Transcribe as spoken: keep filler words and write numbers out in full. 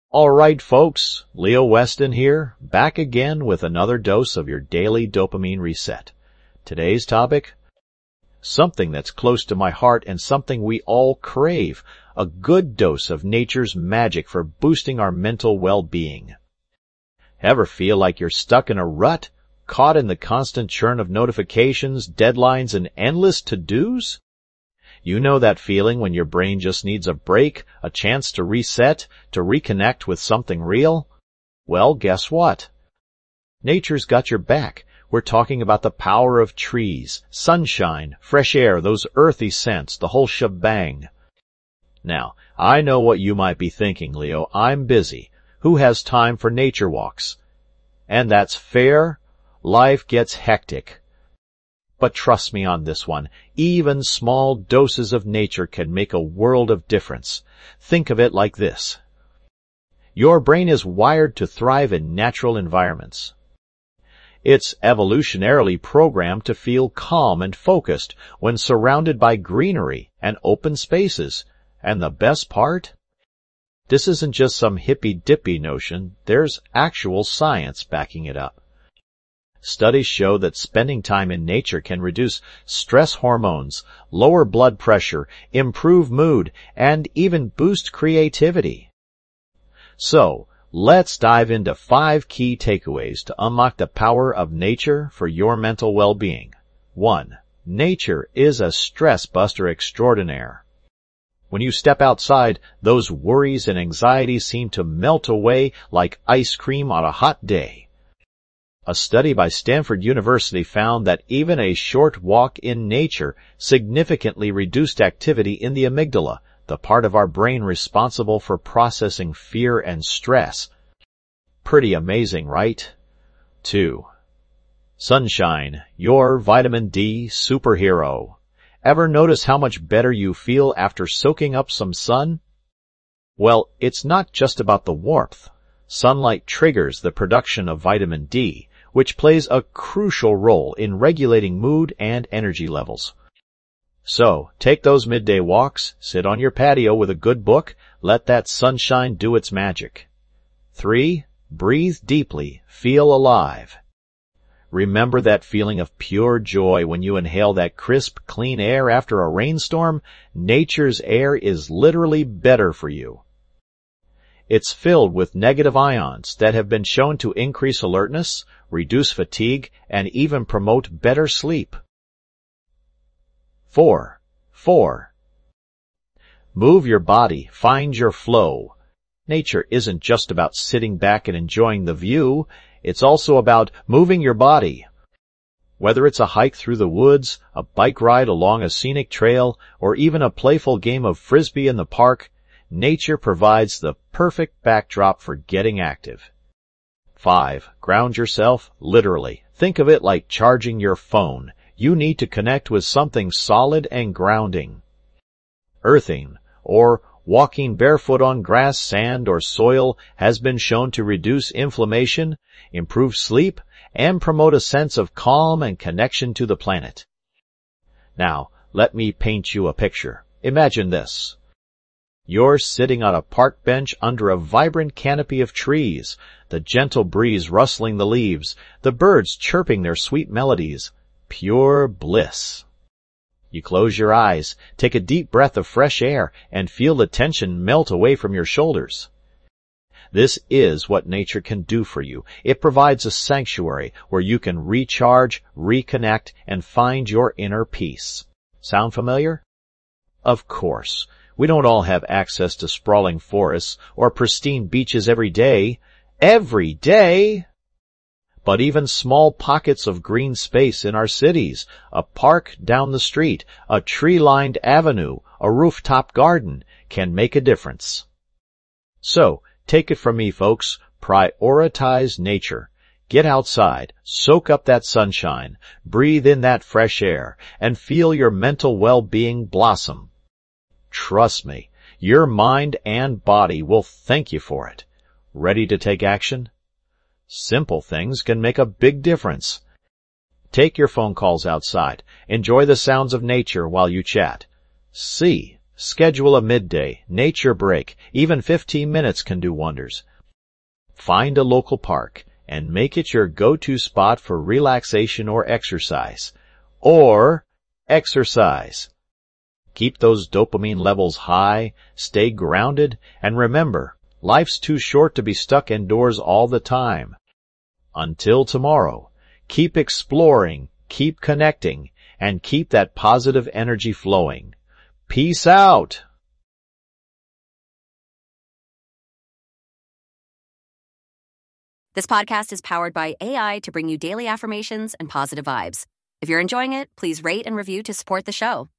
All right, folks, Leo Weston here, back again with another dose of your daily dopamine reset. Today's topic? Something that's close to my heart and something we all crave, a good dose of nature's magic for boosting our mental well-being. Ever feel like you're stuck in a rut, caught in the constant churn of notifications, deadlines, and endless to-dos? You know that feeling when your brain just needs a break, a chance to reset, to reconnect with something real? Well, guess what? Nature's got your back. We're talking about the power of trees, sunshine, fresh air, those earthy scents, the whole shebang. Now, I know what you might be thinking, Leo. I'm busy. Who has time for nature walks? And that's fair. Life gets hectic. But trust me on this one, even small doses of nature can make a world of difference. Think of it like this. Your brain is wired to thrive in natural environments. It's evolutionarily programmed to feel calm and focused when surrounded by greenery and open spaces. And the best part? This isn't just some hippy-dippy notion. There's actual science backing it up. Studies show that spending time in nature can reduce stress hormones, lower blood pressure, improve mood, and even boost creativity. So, let's dive into five key takeaways to unlock the power of nature for your mental well-being. One, nature is a stress buster extraordinaire. When you step outside, those worries and anxieties seem to melt away like ice cream on a hot day. A study by Stanford University found that even a short walk in nature significantly reduced activity in the amygdala, the part of our brain responsible for processing fear and stress. Pretty amazing, right? Two. Sunshine, your vitamin D superhero. Ever notice how much better you feel after soaking up some sun? Well, it's not just about the warmth. Sunlight triggers the production of vitamin D, which plays a crucial role in regulating mood and energy levels. So, take those midday walks, sit on your patio with a good book, let that sunshine do its magic. Three, breathe deeply, feel alive. Remember that feeling of pure joy when you inhale that crisp, clean air after a rainstorm? Nature's air is literally better for you. It's filled with negative ions that have been shown to increase alertness, reduce fatigue, and even promote better sleep. Four. Four. Move your body, find your flow. Nature isn't just about sitting back and enjoying the view, it's also about moving your body. Whether it's a hike through the woods, a bike ride along a scenic trail, or even a playful game of frisbee in the park, nature provides the perfect backdrop for getting active. Five. Ground yourself, literally. Think of it like charging your phone. You need to connect with something solid and grounding. Earthing, or walking barefoot on grass, sand, or soil, has been shown to reduce inflammation, improve sleep, and promote a sense of calm and connection to the planet. Now, let me paint you a picture. Imagine this. You're sitting on a park bench under a vibrant canopy of trees, the gentle breeze rustling the leaves, the birds chirping their sweet melodies. Pure bliss. You close your eyes, take a deep breath of fresh air, and feel the tension melt away from your shoulders. This is what nature can do for you. It provides a sanctuary where you can recharge, reconnect, and find your inner peace. Sound familiar? Of course. We don't all have access to sprawling forests or pristine beaches every day. Every day! But even small pockets of green space in our cities, a park down the street, a tree-lined avenue, a rooftop garden, can make a difference. So, take it from me, folks, prioritize nature. Get outside, soak up that sunshine, breathe in that fresh air, and feel your mental well-being blossom. Trust me, your mind and body will thank you for it. Ready to take action? Simple things can make a big difference. Take your phone calls outside. Enjoy the sounds of nature while you chat. See, Schedule a midday, nature break. Even fifteen minutes can do wonders. Find a local park and make it your go-to spot for relaxation or exercise. Or exercise. Keep those dopamine levels high, stay grounded, and remember, life's too short to be stuck indoors all the time. Until tomorrow, keep exploring, keep connecting, and keep that positive energy flowing. Peace out! This podcast is powered by A I to bring you daily affirmations and positive vibes. If you're enjoying it, please rate and review to support the show.